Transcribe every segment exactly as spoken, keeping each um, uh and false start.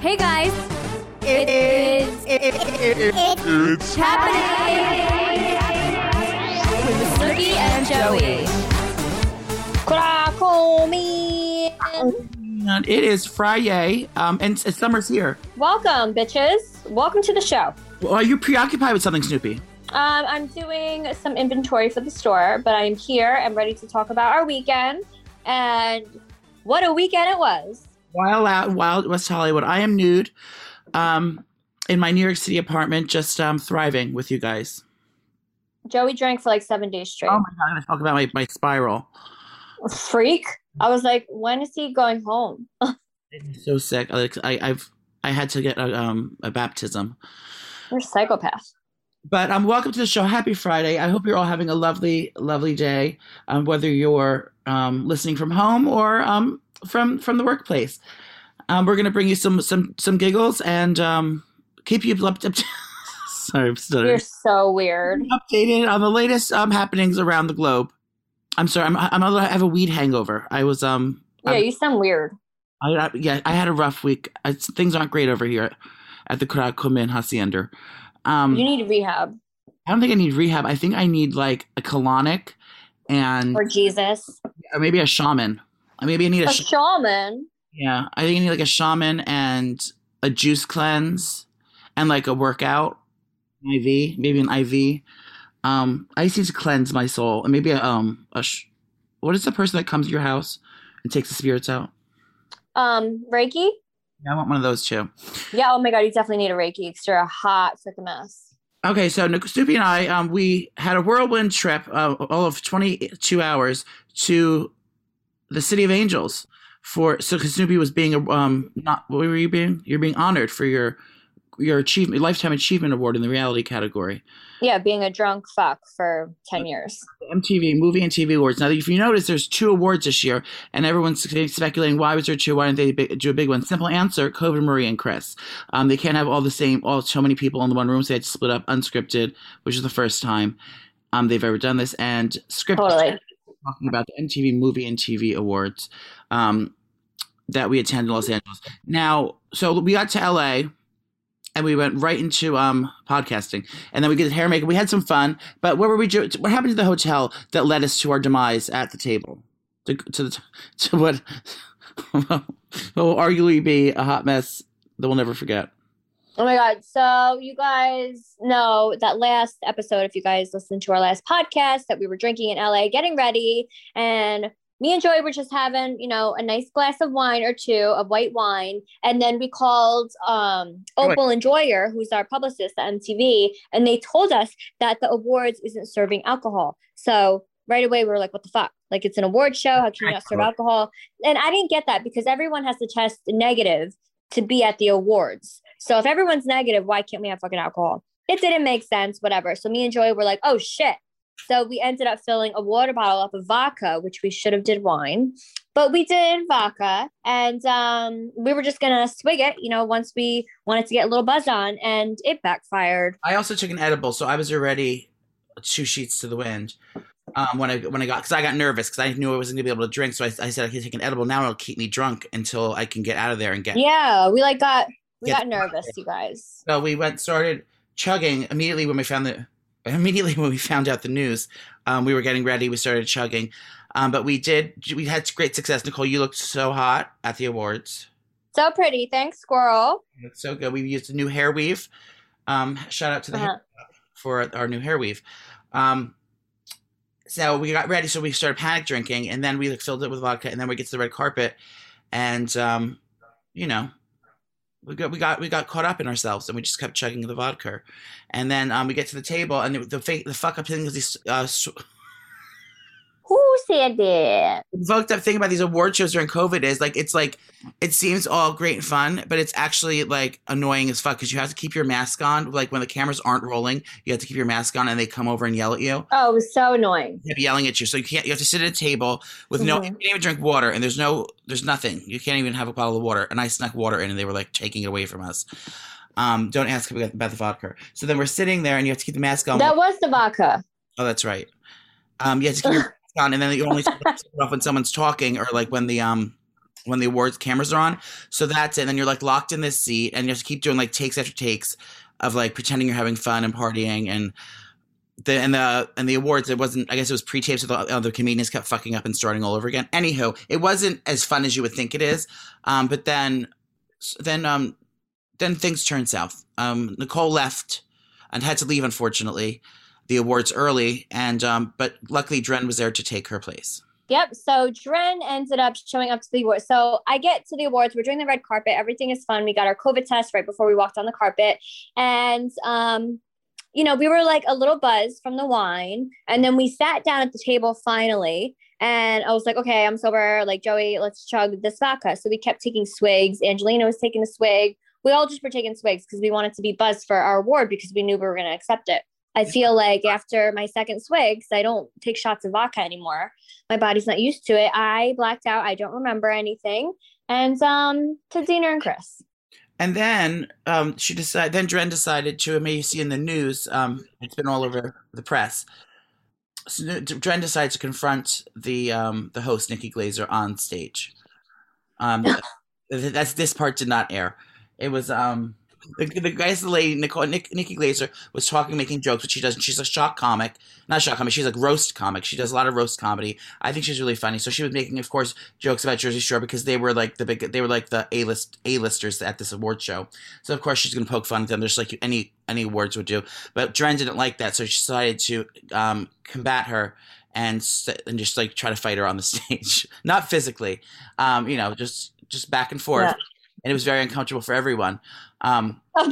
Hey guys, It is. It, it, it, it, it's happening with Snooki and Joey. Krakumi. And it is Friday, um, and s- summer's here. Welcome, bitches. Welcome to the show. Well, are you preoccupied with something, Snoopy? Um, I'm doing some inventory for the store, but I'm here and ready to talk about our weekend. And what a weekend it was. While out in Wild West Hollywood, I am nude, um, in my New York City apartment, just um, thriving with you guys. Joey drank for like seven days straight. Oh my god, I'm gonna talk about my, my spiral. Freak. I was like, when is he going home? I'm so sick. Like, I, I've I had to get a, um, a baptism. You're a psychopath. But um, welcome to the show. Happy Friday. I hope you're all having a lovely, lovely day, um, whether you're um, listening from home or um, from from the workplace. Um, we're going to bring you some some some giggles and um, keep you up. up Sorry, I'm stuttering. You're so weird. Updated on the latest um, happenings around the globe. I'm sorry. I'm I'm a, I have a weed hangover. I was um. Yeah, I'm, you sound weird. I, I, yeah, I had a rough week. I, things aren't great over here at the Kurakumin Hacienda. Um, You need rehab. I don't think I need rehab. I think I need like a colonic and Or Jesus. or maybe a shaman. Or maybe I need a, A sh- shaman. yeah. I think I need like a shaman and a juice cleanse and like a workout I V, maybe an I V. Um, I just need to cleanse my soul and maybe a um a sh- what is the person that comes to your house and takes the spirits out? Um, Reiki? Yeah, I want one of those too. Yeah, oh my god, you definitely need a Reiki because you're a hot freaking mess. Okay, so Snoopy and I, um, we had a whirlwind trip, uh, all of twenty-two hours to the City of Angels for. So, because Snoopy was being, a, um, not what were you being? You're being honored for your your achievement, lifetime achievement award in the reality category. Yeah, being a drunk fuck for ten years. M T V Movie and T V Awards. Now, if you notice, there's two awards this year, and everyone's speculating why was there two? Why didn't they bi- do a big one? Simple answer: COVID, Marie, and Chris. Um, they can't have all the same, all so many people in the one room, so they had to split up, unscripted, which is the first time um they've ever done this, and scripted. Totally. Talking about the M T V Movie and T V Awards, um, that we attended in Los Angeles. Now, so we got to L A. And we went right into um, podcasting, and then we did hair makeup. We had some fun, but what were we? Do- what happened to the hotel that led us to our demise at the table? To to, the, to what will arguably be a hot mess that we'll never forget. Oh my god. So you guys know that last episode, if you guys listened to our last podcast, that we were drinking in L A, getting ready, and me and Joey were just having, you know, a nice glass of wine or two of white wine. And then we called um, Opal and Joyer, who's our publicist at M T V, and they told us that the awards isn't serving alcohol. So right away, we were like, what the fuck? Like, it's an award show. How can you not serve alcohol? And I didn't get that because everyone has to test negative to be at the awards. So if everyone's negative, why can't we have fucking alcohol? It didn't make sense, whatever. So me and Joey were like, oh, shit. So we ended up filling a water bottle up of vodka, which we should have did wine, but we did vodka, and um, we were just gonna swig it, you know, once we wanted to get a little buzz on, and it backfired. I also took an edible, so I was already two sheets to the wind um, when I when I got because I got nervous because I knew I wasn't gonna be able to drink, so I, I said I could take an edible now. It'll keep me drunk until I can get out of there and get. Yeah, we like got we Get got nervous, you guys. So we went started chugging immediately when we found the. Immediately when we found out the news, um, we were getting ready. We started chugging, um, but we did. We had great success. Nicole, you looked so hot at the awards. So pretty, thanks, squirrel. You looked so good. We used a new hair weave. Um, shout out to the Uh-huh. hair for our new hair weave. Um, so we got ready. So we started panic drinking, and then we like, filled it with vodka, and then we get to the red carpet, and um, you know. We got we got we got caught up in ourselves, and we just kept chugging the vodka, and then um, we get to the table, and the the, fake, the fuck up thing is these uh, sw- Who said that? the fucked up thing about these award shows during COVID is like it's like it seems all great and fun, but it's actually like annoying as fuck because you have to keep your mask on. Like when the cameras aren't rolling, you have to keep your mask on, and they come over and yell at you. Oh, it was so annoying. They're yelling at you, so you can't. You have to sit at a table with no. Mhm. You can't even drink water, and there's no. There's nothing. You can't even have a bottle of water. And I snuck water in, and they were like taking it away from us. Um, don't ask about the vodka. So then we're sitting there, and you have to keep the mask on. That was the vodka. Oh, that's right. Um, you have to keep your mask on, and then you only take it off when someone's talking, or like when the um when the awards cameras are on. So that's it. And then you're like locked in this seat and you have to keep doing like takes after takes of like pretending you're having fun and partying. And the and the and the awards, it wasn't, I guess it was pre-taped, so the other comedians kept fucking up and starting all over again. Anywho, it wasn't as fun as you would think it is. Um, but then then um then things turned south. Um, Nicole left and had to leave, unfortunately, the awards early. And um, but luckily Dren was there to take her place. Yep. So Dren ended up showing up to the awards. So I get to the awards. We're doing the red carpet. Everything is fun. We got our COVID test right before we walked on the carpet. And, um, you know, we were like a little buzzed from the wine. And then we sat down at the table finally. And I was like, okay, I'm sober. Like, Joey, let's chug this vodka. So we kept taking swigs. Angelina was taking a swig. We all just were taking swigs because we wanted to be buzzed for our award because we knew we were going to accept it. I feel like after my second swig, because I don't take shots of vodka anymore, my body's not used to it. I blacked out. I don't remember anything. And um, to Dina and Chris. And then um, she decided. Then Dren decided to. Maybe you see in the news. Um, it's been all over the press. So Dren decided to confront the um, the host Nikki Glazer on stage. Um, that's this part did not air. It was. Um, The, the guys, the lady, Nicole, Nick, Nikki Glazer was talking, making jokes, but she doesn't. She's a shock comic, not shock comic. She's like roast comic. She does a lot of roast comedy. I think she's really funny. So she was making, of course, jokes about Jersey Shore because they were like the big, they were like the A list, A listers at this award show. So of course she's gonna poke fun at them, just like any any awards would do. But Dren didn't like that, so she decided to um, combat her and and just like try to fight her on the stage, not physically, um, you know, just just back and forth. Yeah. And it was very uncomfortable for everyone. Um, um,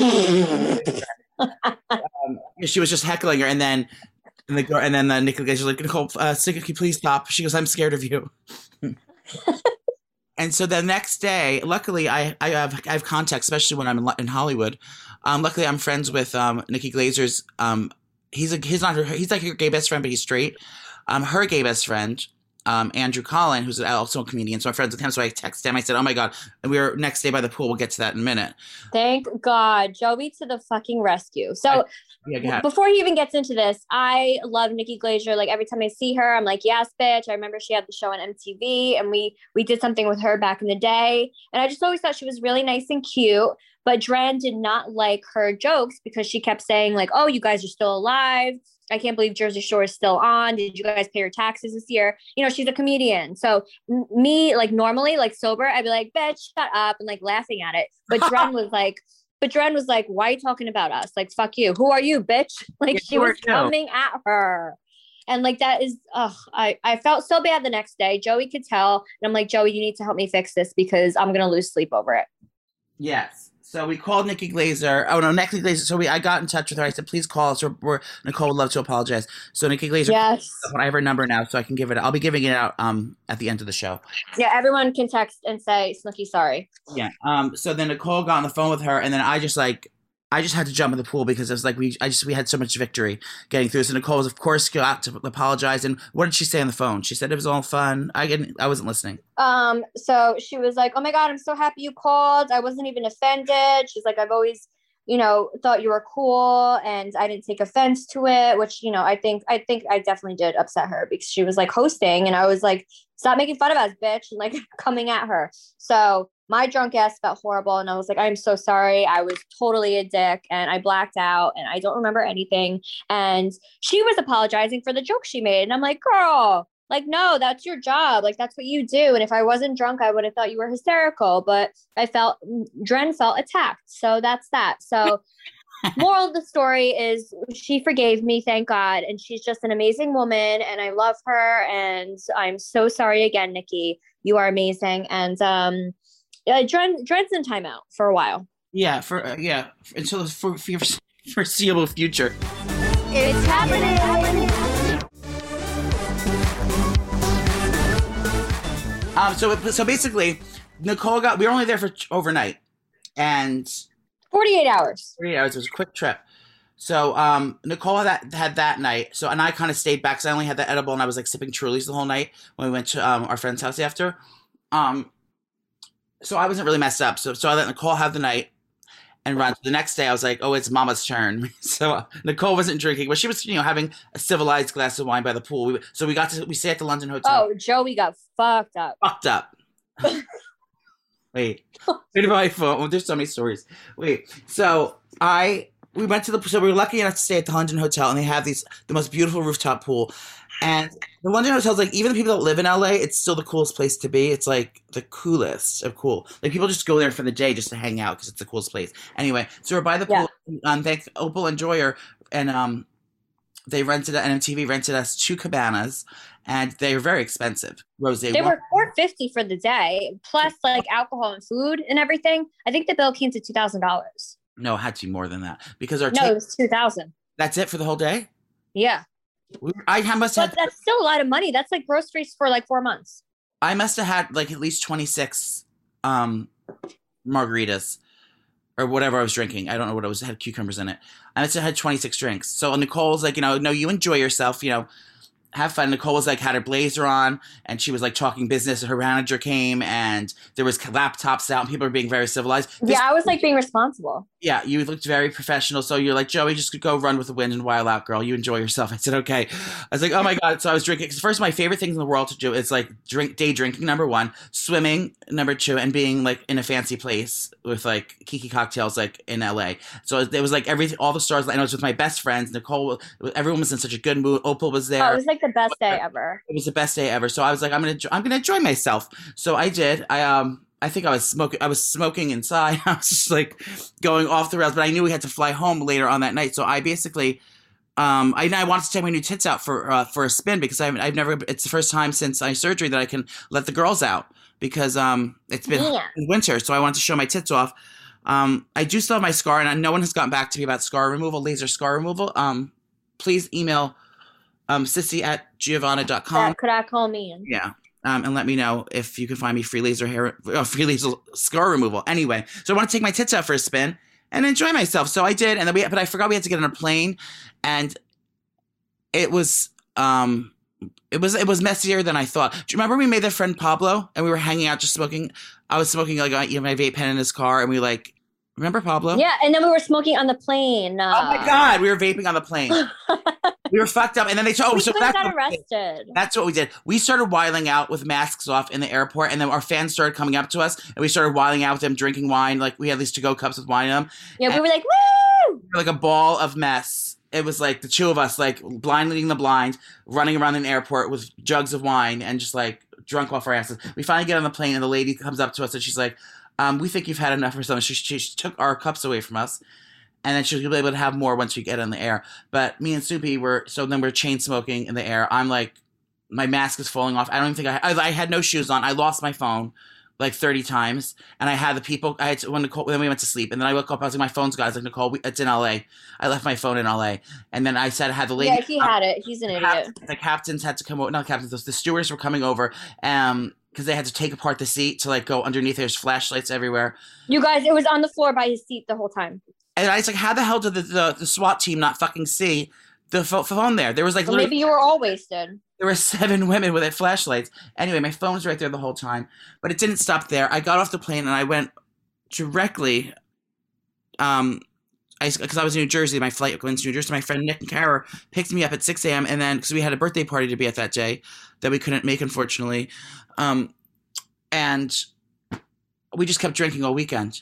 she was just heckling her, and then and, the, and then uh, Nikki was like, "Nicole, uh, can you please stop?" She goes, "I'm scared of you." And so the next day, luckily, I I have I have contacts, especially when I'm in, in Hollywood. Um, luckily, I'm friends with um, Nikki Glazer's. Um, he's a he's not her, he's like her gay best friend, but he's straight. Um, her gay best friend. Um, Andrew Collin, who's also a comedian, so I'm friends with him. So I texted him. I said, "Oh my god!" And we were next day by the pool. We'll get to that in a minute. Thank God, Joey to the fucking rescue. So I, yeah, before he even gets into this, I love Nikki Glazer. Like every time I see her, I'm like, "Yes, bitch!" I remember she had the show on M T V, and we we did something with her back in the day. And I just always thought she was really nice and cute. But Dren did not like her jokes because she kept saying like, "Oh, you guys are still alive. I can't believe Jersey Shore is still on. Did you guys pay your taxes this year?" You know, she's a comedian. So m- me, like normally, like sober, I'd be like, "Bitch, shut up," and like laughing at it. But Dren was like, but Dren was like, "Why are you talking about us? Like, fuck you. Who are you, bitch?" Like yeah, she was coming at her. And like, that is, oh, I, I felt so bad the next day. Joey could tell. And I'm like, "Joey, you need to help me fix this because I'm going to lose sleep over it." Yes. So we called Nikki Glazer. Oh no, Nikki Glazer. So we, I got in touch with her. I said, "Please call us." Or, or Nicole would love to apologize. So Nikki Glazer. Yes. I have her number now, so I can give it. I'll be giving it out um at the end of the show. Yeah, everyone can text and say, "Snooki, sorry." Yeah. Um. So then Nicole got on the phone with her, and then I just like. I just had to jump in the pool because it was like we I just we had so much victory getting through. So Nicole was, of course, got to apologize. And what did she say on the phone? She said it was all fun. I didn't, I wasn't listening. Um. So she was like, "Oh my God, I'm so happy you called. I wasn't even offended." She's like, "I've always, you know, thought you were cool, and I didn't take offense to it." Which, you know, I think I think I definitely did upset her because she was like hosting, and I was like, "Stop making fun of us, bitch," and like coming at her. So my drunk ass felt horrible. And I was like, "I'm so sorry. I was totally a dick and I blacked out and I don't remember anything." And she was apologizing for the joke she made. And I'm like, "Girl, like, no, that's your job. Like, that's what you do. And if I wasn't drunk, I would have thought you were hysterical." But I felt, Dren felt attacked. So that's that. So moral of the story is she forgave me, thank God. And she's just an amazing woman. And I love her. And I'm so sorry again, Nikki. You are amazing. And, um, Uh, Dren, Dren's in timeout for a while. Yeah, for uh, yeah, until the for, for foreseeable future. It's happening. Um. So so basically, Nicole got. We were only there for overnight, and forty-eight hours. forty-eight hours. It was a quick trip. So um, Nicole had that, had that night. So and I kind of stayed back because I only had the edible, and I was like sipping Trulies the whole night when we went to um our friend's house after. Um. So I wasn't really messed up. So so I let Nicole have the night and run. The next day I was like, "Oh, it's Mama's turn." So uh, Nicole wasn't drinking, but she was, you know, having a civilized glass of wine by the pool. We, so we got to we stayed at the London Hotel. Oh, Joey got fucked up. Fucked up. Wait. Wait about my phone. Oh, there's so many stories. Wait. So I we went to the so we were lucky enough to stay at the London Hotel, and they have these the most beautiful rooftop pool. And the London Hotel's like, even the people that live in L A, it's still the coolest place to be. It's like the coolest of cool. Like people just go there for the day just to hang out because it's the coolest place. Anyway, so we're by the pool. Yeah. Um, thanks Opal and Joyer, and um, they rented and M T V rented us two cabanas, and they were very expensive. Rose, They were four fifty for the day, plus like alcohol and food and everything. I think the bill came to two thousand dollars. No, it had to be more than that because our No, ta- it was two thousand. That's it for the whole day. Yeah, We, I must have but that's still a lot of money. That's like groceries for like four months. I must have had like at least twenty-six um, margaritas or whatever I was drinking. I don't know what it was. It had cucumbers in it. I must have had twenty-six drinks. So Nicole was like, you know, no, you enjoy yourself, you know, have fun. Nicole was like, had her blazer on and she was like talking business. Her manager came and there was laptops out and people were being very civilized. This, Yeah, I was like being responsible. yeah, you looked very professional. So you're like, Joey, just go run with the wind and wild out, girl. You enjoy yourself. I said, okay. I was like, oh my God. So I was drinking. Because first, my favorite things in the world to do is like drink, day drinking, number one, swimming, number two, and being like in a fancy place with like Kiki cocktails, like in L A. So it was like everything, all the stars. And I was with my best friends. Nicole, everyone was in such a good mood. Opal was there. Oh, it was like the best day ever. It was the best day ever. So I was like, I'm gonna, I'm gonna enjoy myself. So I did. I um, I think I was smoking. I was smoking inside. I was just like going off the rails. But I knew we had to fly home later on that night. So I basically, um, I, I wanted to take my new tits out for uh, for a spin because I've I've never. It's the first time since my surgery that I can let the girls out because um, it's been Yeah. winter. So I wanted to show my tits off. Um, I do still have my scar, and no one has gotten back to me about scar removal, laser scar removal. Um, please email. Um, sissy at giovanna dot com. That could I call me in? Yeah. Um, and let me know if you can find me free laser hair, uh, free laser scar removal. Anyway, so I want to take my tits out for a spin and enjoy myself. So I did, and then we, but I forgot we had to get on a plane, and it was, um, it was, it was messier than I thought. Do you remember we made that friend Pablo, and we were hanging out just smoking? I was smoking like you know, my vape pen in his car, and we like, remember Pablo? Yeah, and then we were smoking on the plane. Uh, Oh my God, we were vaping on the plane. We were fucked up, and then they told. Oh, we so could that's have got what, arrested. that's what we did. We started wiling out with masks off in the airport, and then our fans started coming up to us, and we started wiling out with them, drinking wine. Like we had these to-go cups with wine in them. Yeah, and we were like, woo! we were like a ball of mess. It was like the two of us, like blind leading the blind, running around an airport with jugs of wine, and just like drunk off our asses. We finally get on the plane, and the lady comes up to us, and she's like, um, "We think you've had enough or something." She, she, she took our cups away from us. And then she'll be able to have more once we get in the air. But me and Soupy were, so then we're chain smoking in the air. I'm like, my mask is falling off. I don't even think I, I, I had no shoes on. I lost my phone like thirty times. And I had the people, I had to, when Nicole, then we went to sleep. And then I woke up, I was like, my phone's gone. I was like, Nicole, we, it's in L A. I left my phone in L A. And then I said, I had the lady. Yeah, he had it. He's an the idiot. captains, the captains had to come over, not the captains, the stewards were coming over. Um, because they had to take apart the seat to like go underneath. There's flashlights everywhere. You guys, it was on the floor by his seat the whole time. And I was like, how the hell did the, the, the SWAT team not fucking see the pho- phone there? There was like Or literally, maybe you were all wasted. there were seven women with flashlights. Anyway, my phone was right there the whole time. But it didn't stop there. I got off the plane and I went directly, um, I because I was in New Jersey. My flight went to New Jersey. My friend Nick and Kara picked me up at six a.m. And then, because we had a birthday party to be at that day that we couldn't make, unfortunately. Um, and we just kept drinking all weekend.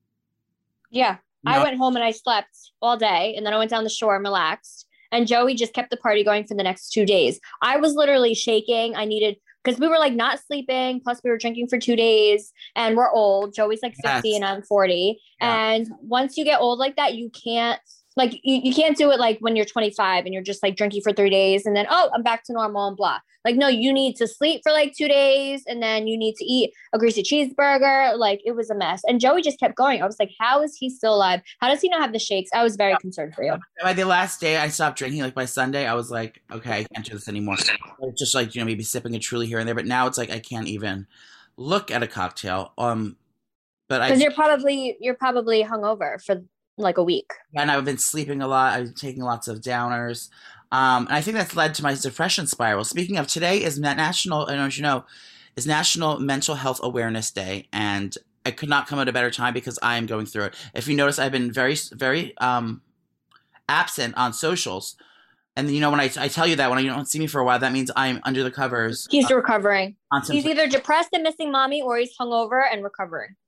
Yeah. No. I went home and I slept all day, and then I went down the shore and relaxed. And Joey just kept the party going for the next two days. I was literally shaking. I needed, because we were like not sleeping. Plus, we were drinking for two days, and we're old. Joey's like fifty Yes. and I'm forty. Yeah. And once you get old like that, you can't like you, you can't do it like when you're twenty-five and you're just like drinking for three days and then oh I'm back to normal and blah. Like no, you need to sleep for like two days and then you need to eat a greasy cheeseburger. Like it was a mess. And Joey just kept going. I was like, how is he still alive? How does he not have the shakes? I was very concerned for you. By the last day I stopped drinking, like by Sunday, I was like, okay, I can't do this anymore. I was just like, you know, maybe sipping a Truly here and there, but now it's like I can't even look at a cocktail. Um, but I Because you're probably you're probably hungover for like a week. and I've been sleeping a lot. I've been taking lots of downers. Um, and I think that's led to my depression spiral. Speaking of, today is National, I don't know if you know, is National Mental Health Awareness Day. And I could not come at a better time because I am going through it. If you notice, I've been very, very um, absent on socials. And you know, when I, I tell you that, when you don't see me for a while, that means I'm under the covers. He's uh, recovering. on some- He's either depressed and missing mommy or he's hungover and recovering.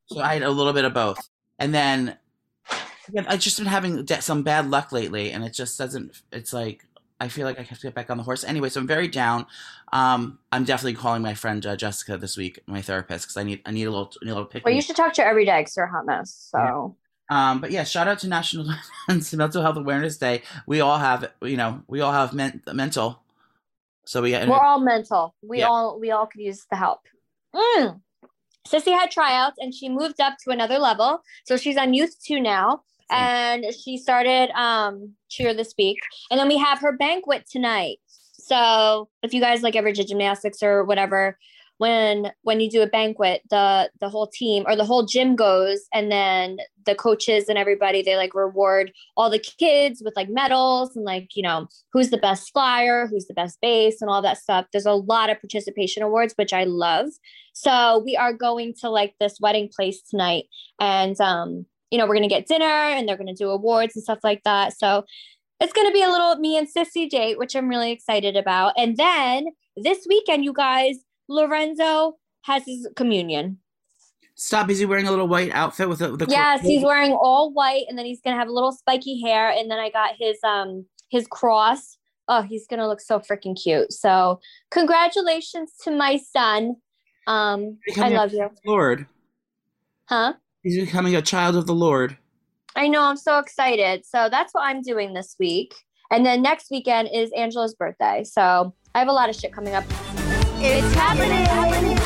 So I had a little bit of both. And then again, I've just been having de- some bad luck lately, and it just doesn't. It's like I feel like I have to get back on the horse anyway. So I'm very down. Um, I'm definitely calling my friend uh, Jessica this week, my therapist, because I need I need a little I need a little pick. Well, me you up. should talk to her every day because you're a hot mess. So Um, but yeah, shout out to National Mental Health Awareness Day. We all have, you know, we all have men- mental. So we we're all mental. We Yeah. all we all could use the help. Mm. Sissy had tryouts and she moved up to another level. So she's on youth two now. And she started um cheer this week. And then we have her banquet tonight. So if you guys like ever did gymnastics or whatever, when when you do a banquet, the the whole team or the whole gym goes, and then the coaches and everybody, they like reward all the kids with like medals and like, you know, who's the best flyer, who's the best base and all that stuff. There's a lot of participation awards, which I love. So we are going to like this wedding place tonight, and um you know, we're going to get dinner and they're going to do awards and stuff like that. So it's going to be a little me and Sissy date, which I'm really excited about. And then this weekend, you guys, Lorenzo has his communion. Stop. Is he wearing a little white outfit with the, the Yes, he's wearing all white, and then he's gonna have a little spiky hair, and then I got his um his cross. Oh, he's gonna look so freaking cute. So congratulations to my son. Um, I love you. Lord. Huh? He's becoming a child of the Lord. I know, I'm so excited. So that's what I'm doing this week. And then next weekend is Angela's birthday. So I have a lot of shit coming up. It's happening.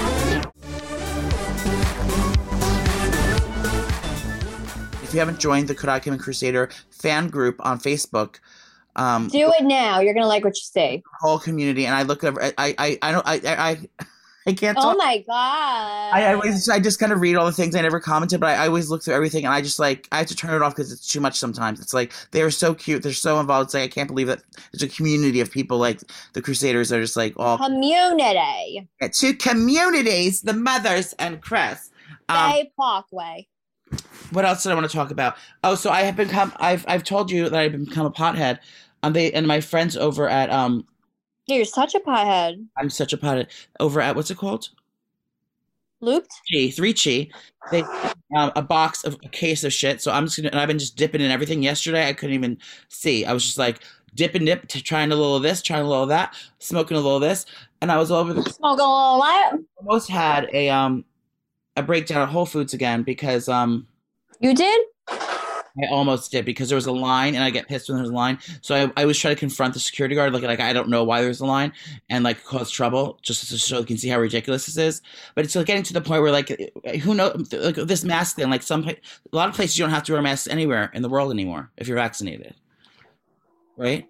If you haven't joined the Kodak Kim and Crusader fan group on Facebook, um, do it now. You're gonna like what you see. Whole community, and I look over. I I I don't I I I can't. Oh talk. my god! I, I always I just kind of read all the things I never commented, but I, I always look through everything, and I just like I have to turn it off because it's too much sometimes. It's like they're so cute, they're so involved. It's like I can't believe that there's a community of people like the Crusaders are just like all community. Yeah, two communities, the mothers and Chris. Um, Bay Parkway. What else did I want to talk about? Oh, so I have become I've I've told you that I've become a pothead. Um, they and my friends over at um. You're such a pothead. I'm such a pothead. Over at what's it called? Looped. Chi, three Chi. They um, a box of a case of shit. So I'm just gonna and I've been just dipping in everything. Yesterday I couldn't even see. I was just like dip and dip, to trying a little of this, trying a little of that, smoking a little of this, and I was all over the. Smoking a little of that. Almost had a um a breakdown at Whole Foods again because um. You did? I almost did because there was a line, and I get pissed when there's a line. So I, I was trying to confront the security guard, like like I don't know why there's a line, and like cause trouble, just so, so you can see how ridiculous this is. But it's like getting to the point where like who knows, like this mask thing, like some a lot of places you don't have to wear masks anywhere in the world anymore if you're vaccinated, right?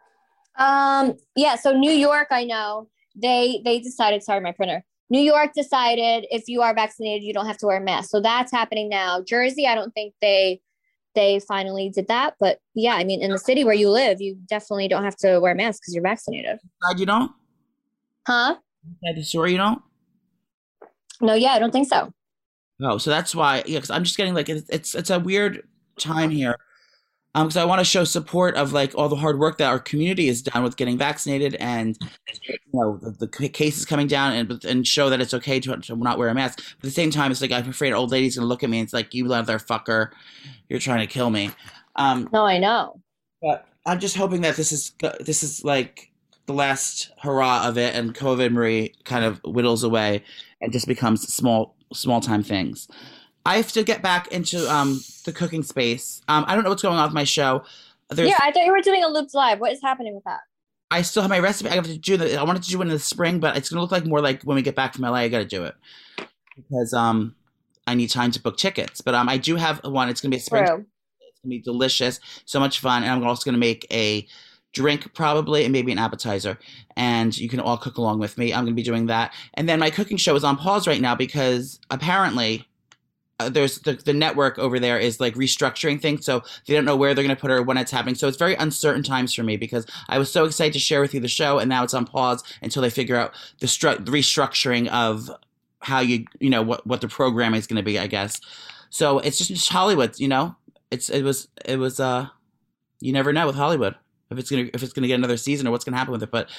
Um. Yeah. So New York, I know they they decided. Sorry, my printer. New York decided if you are vaccinated, you don't have to wear a mask. So that's happening now. Jersey, I don't think they they finally did that. But yeah, I mean, in the city where you live, you definitely don't have to wear a mask because you're vaccinated. Glad you don't? Huh? At the store, you don't? No, yeah, I don't think so. Oh, so that's why. Yeah, because I'm just getting like it's it's, it's a weird time here. Um, because I want to show support of like all the hard work that our community has done with getting vaccinated, and you know the, the cases coming down, and and show that it's okay to, to not wear a mask. But at the same time, it's like I'm afraid an old lady's gonna look at me and it's like, you motherfucker, you're trying to kill me. Um, no, I know. But I'm just hoping that this is this is like the last hurrah of it, and COVID Marie kind of whittles away and just becomes small small time things. I have to get back into um, the cooking space. Um, I don't know what's going on with my show. There's, yeah, I thought you were doing a Looped Live. What is happening with that? I still have my recipe. I have to do the. I wanted to do it in the spring, but it's going to look like more like when we get back from L A. I got to do it because um, I need time to book tickets. But um, I do have one. It's going to be a spring. True. It's going to be delicious, so much fun, and I'm also going to make a drink probably and maybe an appetizer, and you can all cook along with me. I'm going to be doing that, and then my cooking show is on pause right now because apparently. Uh, there's the, the network over there is like restructuring things, so they don't know where they're going to put her when it's happening. So it's very uncertain times for me because I was so excited to share with you the show, and now it's on pause until they figure out the, stru- the restructuring of how you you know what what the programming is going to be, I guess. So it's just, just Hollywood, you know. It's it was it was uh you never know with Hollywood if it's gonna if it's gonna get another season or what's gonna happen with it, but.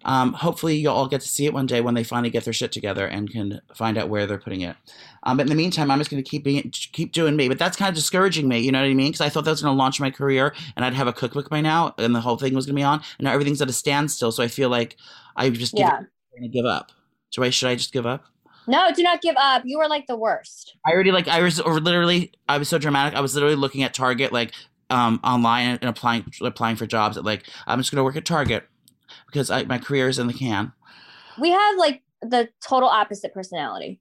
Um, hopefully you'll all get to see it one day when they finally get their shit together and can find out where they're putting it. Um, but in the meantime, I'm just going to keep being, keep doing me. But that's kind of discouraging me, you know what I mean? Because I thought that was going to launch my career and I'd have a cookbook by now and the whole thing was going to be on. And now everything's at a standstill. So I feel like I just give, Yeah. going to give up. So I, should I just give up? No, do not give up. You were like the worst. I already like I was or literally I was so dramatic. I was literally looking at Target like um online and applying applying for jobs at like I'm just gonna work at Target because I, my career is in the can. We have like the total opposite personality.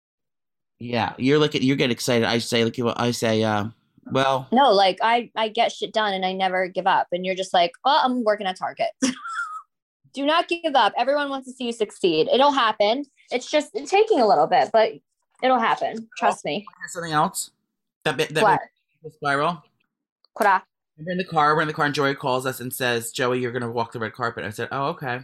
Yeah, you're like you get excited. I say like I say uh well No, like I I get shit done and I never give up. And you're just like, well, I'm working at Target. Do not give up. Everyone wants to see you succeed. It'll happen. It's just it's taking a little bit, but it'll happen. Trust me. Something else that bit that What? spiral. Kura. We're in the car. We're in the car, and Joey calls us and says, "Joey, you're gonna walk the red carpet." I said, "Oh, okay."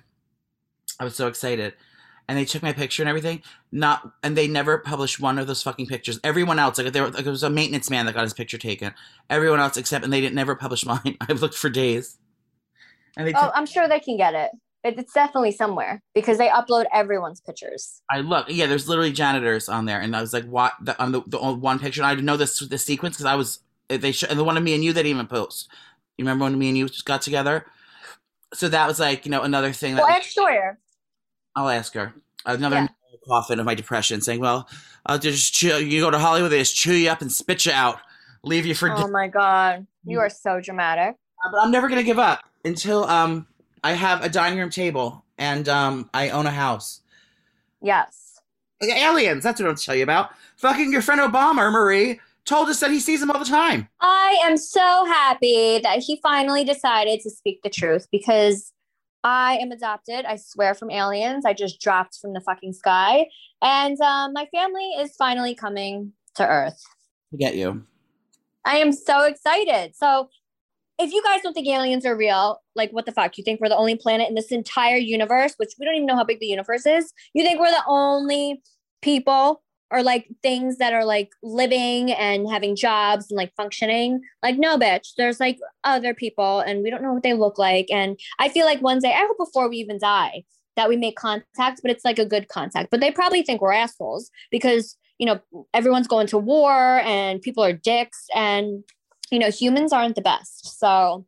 I was so excited, and they took my picture and everything. Not, and they never published one of those fucking pictures. Everyone else, like there, like it was a maintenance man that got his picture taken. Everyone else, except, and they didn't never publish mine. I've looked for days, and they. Oh, Took, I'm sure they can get it. It- It's definitely somewhere because they upload everyone's pictures. I look, yeah. There's literally janitors on there, and I was like, "What?" The, on the, the one picture, and I didn't know this the sequence because I was they sh- and the one of me and you they didn't even post. You remember when me and you just got together? So that was like you know another thing that Well, ask Sawyer. I'll ask her. Another Yeah. coffin of my depression, saying, "Well, I'll just chew, you go to Hollywood, they just chew you up and spit you out, leave you for." Oh my God, you are so dramatic. Uh, but I'm never gonna give up until um I have a dining room table and um I own a house. Yes. Like, aliens, that's what I'm tell you about. Fucking your friend Obama, Marie, told us that he sees them all the time. I am so happy that he finally decided to speak the truth because I am adopted. I swear from aliens. I just dropped from the fucking sky. And um, my family is finally coming to Earth. To get you. I am so excited. So if you guys don't think aliens are real, like what the fuck? You think we're the only planet in this entire universe, which we don't even know how big the universe is? You think we're the only people or like things that are like living and having jobs and like functioning? Like, no, bitch. There's like other people and we don't know what they look like. And I feel like one day, I hope before we even die, that we make contact, but it's like a good contact. But they probably think we're assholes because, you know, everyone's going to war and people are dicks and you know, humans aren't the best. So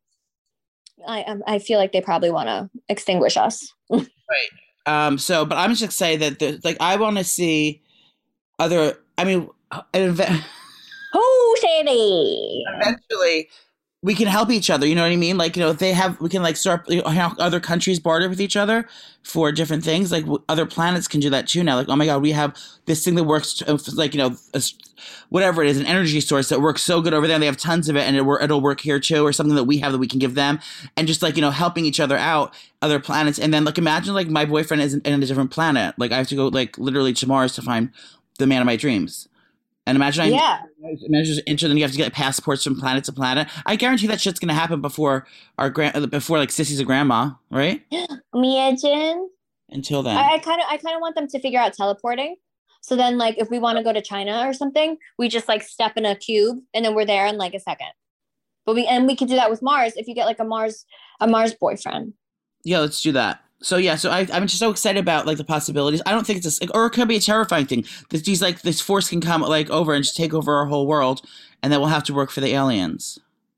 I um, I feel like they probably want to extinguish us. Right. Um, so, but I'm just excited that, the, like, I want to see other, I mean, an ev- Oh, Shady. eventually we can help each other. You know what I mean? Like, you know, if they have, we can like start, you know, how other countries barter with each other for different things. Like w- other planets can do that too now. Like, oh my God, we have this thing that works, to, like, you know, a, whatever it is, an energy source that works so good over there. And they have tons of it and it, it'll work here too, or something that we have that we can give them. And just like, you know, helping each other out, other planets. And then like, imagine like my boyfriend is in, in a different planet. Like I have to go like literally to Mars to find the man of my dreams. And imagine, I, Yeah. imagine just inter, then you have to get passports from planet to planet. I guarantee that shit's gonna happen before our grand, before like Sissy's a grandma, right? Imagine. Until then, I kind of I kind of want them to figure out teleporting. So then, like, if we want to go to China or something, we just like step in a cube and then we're there in like a second. But we and we could do that with Mars if you get like a Mars a Mars boyfriend. yeah, let's do that. So yeah, so I, I'm just so excited about like the possibilities. I don't think it's a, or it could be a terrifying thing. That these like this force can come like over and just take over our whole world, and then we'll have to work for the aliens,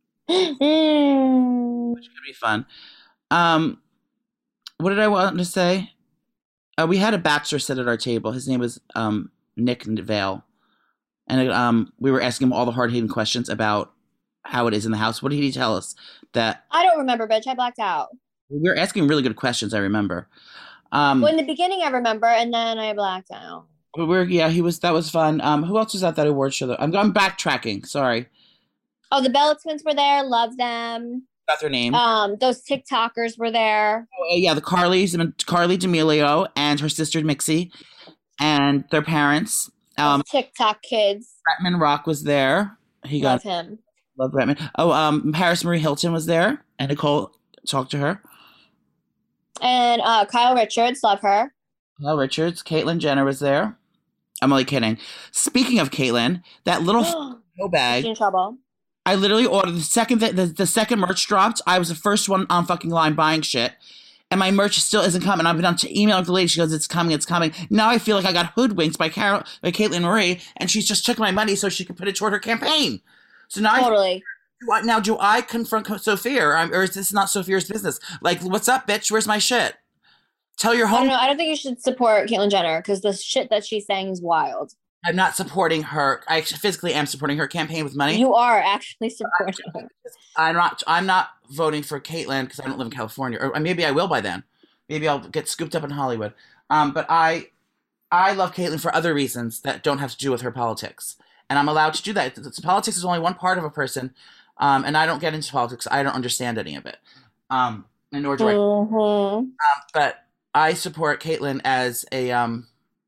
Mm. which could be fun. Um, what did I want to say? Uh, we had a bachelor sit at our table. His name was um Nick Vale, and um we were asking him all the hard hitting questions about how it is in the house. What did he tell us? That I don't remember, bitch. I blacked out. we were asking really good questions. I remember. Um, Well, in the beginning, I remember, and then I blacked out. we we're yeah, he was that was fun. Um, who else was at that award show? Though? I'm I'm backtracking. Sorry, Oh, the Bella twins were there. Love them. got their name. Um, those TikTokers were there. Oh, yeah, the Carly's, Carly D'Amelio and her sister Mixie, and their parents. Um, Those TikTok kids. Bretman Rock was there. He Love got him. love Bretman. Oh, um, Paris Marie Hilton was there, and Nicole talked to her. And uh, Kyle Richards. Love her. Hello, Richards. Caitlyn Jenner was there. I'm only kidding. Speaking of Caitlyn, that little go bag. She's in trouble. I literally ordered the second that the, the second merch dropped. I was the first one on fucking line buying shit. and my merch still isn't coming. I've been on to email the lady. She goes, it's coming, it's coming. Now I feel like I got hoodwinked by Carol, by Caitlin Marie, and she's just took my money so she could put it toward her campaign. So now Totally. I, do I now do I confront Sophia, or, or is this not Sophia's business? Like, what's up, bitch? Where's my shit? Tell your I home. don't know. I don't think you should support Caitlyn Jenner because the shit that she's saying is wild. I'm not supporting her. I physically am supporting her campaign with money. You are actually supporting her. I'm not. I'm not voting for Caitlyn because I don't live in California, or maybe I will by then. Maybe I'll get scooped up in Hollywood. Um, but I, I love Caitlyn for other reasons that don't have to do with her politics, and I'm allowed to do that. It's, politics is only one part of a person, um, and I don't get into politics. I don't understand any of it, um, and nor do I. Mm-hmm. Um, but I support Caitlyn as a um,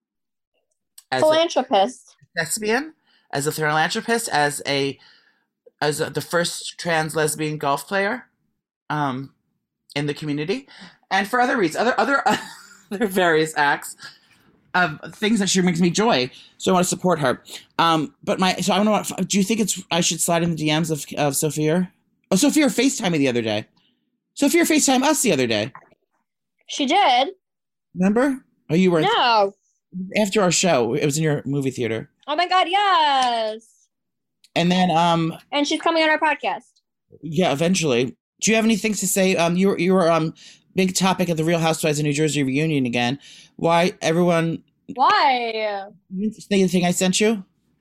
as philanthropist, a lesbian, as a philanthropist, as a as a, the first trans lesbian golf player, um, in the community, and for other reasons, other other other various acts of things that she brings me joy. So I want to support her. Um, but my so I don't know. What, do you think it's I should slide in the D Ms of of Sophia? Oh, Sophia FaceTimed me the other day. Sophia FaceTimed us the other day. She did. Remember? Oh, you were no after our show. It was in your movie theater. Oh my God, yes. And then, um, and she's coming on our podcast. Yeah, eventually. Do you have anything to say? Um, you were you were um big topic at the Real Housewives of New Jersey reunion again. Why everyone? Why? You didn't say anything I sent you?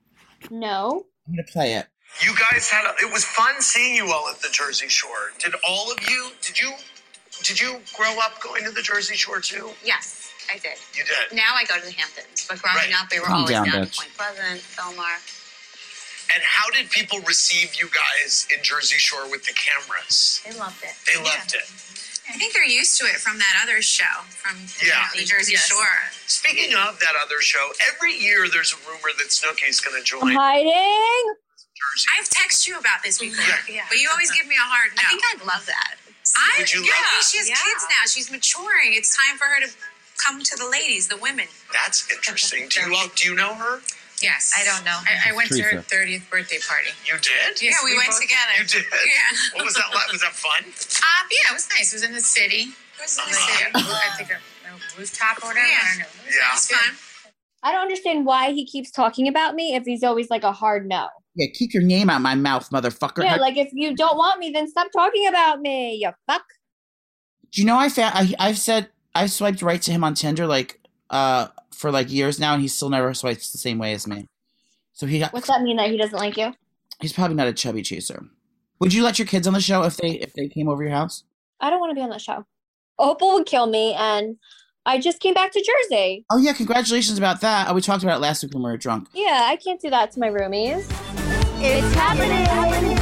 No. I'm gonna play it. You guys had a, it was fun seeing you all at the Jersey Shore. Did all of you? Did you? Did you grow up going to the Jersey Shore too? Yes, I did. You did? Now I go to the Hamptons, but growing Right. up, we were Calm always down, down bitch. to Point Pleasant, Belmar. And how did people receive you guys in Jersey Shore with the cameras? They loved it. They loved it. I think they're used to it from that other show, from Yeah. the Jersey Yes. Shore. Speaking of that other show, every year there's a rumor that Snooki's going to join I'm hiding. Jersey. I've texted you about this before, Yeah. but you always give me a hard no. I think I'd love that. I, Would you yeah, love I think that? she has Yeah. kids now. She's maturing. It's time for her to come to the ladies, the women. That's interesting. Do you all, do you know her? Yes. I don't know. I, I went to her Teresa. thirtieth birthday party. You did? Yeah, we, went both- together. You did? Yeah. What was that like? Was that fun? Um, yeah, it was nice. It was in the city. It was in the city. I think a, a rooftop or whatever. Yeah. I don't know. It was, Yeah. it was fun. I don't understand why he keeps talking about me if he's always like a hard no. Yeah, keep your name out my mouth, motherfucker. Yeah, How- like if you don't want me, then stop talking about me, you fuck. Do you know I found I I've said I swiped right to him on Tinder like uh for like years now, and he still never swipes the same way as me. So he got, What's that mean that he doesn't like you? he's probably not a chubby chaser. Would you let your kids on the show if they if they came over your house? I don't want to be on that show. Opal would kill me, and I just came back to Jersey. Oh yeah, congratulations about that. Oh, we talked about it last week when we were drunk. Yeah, I can't do that to my roomies. It's happening.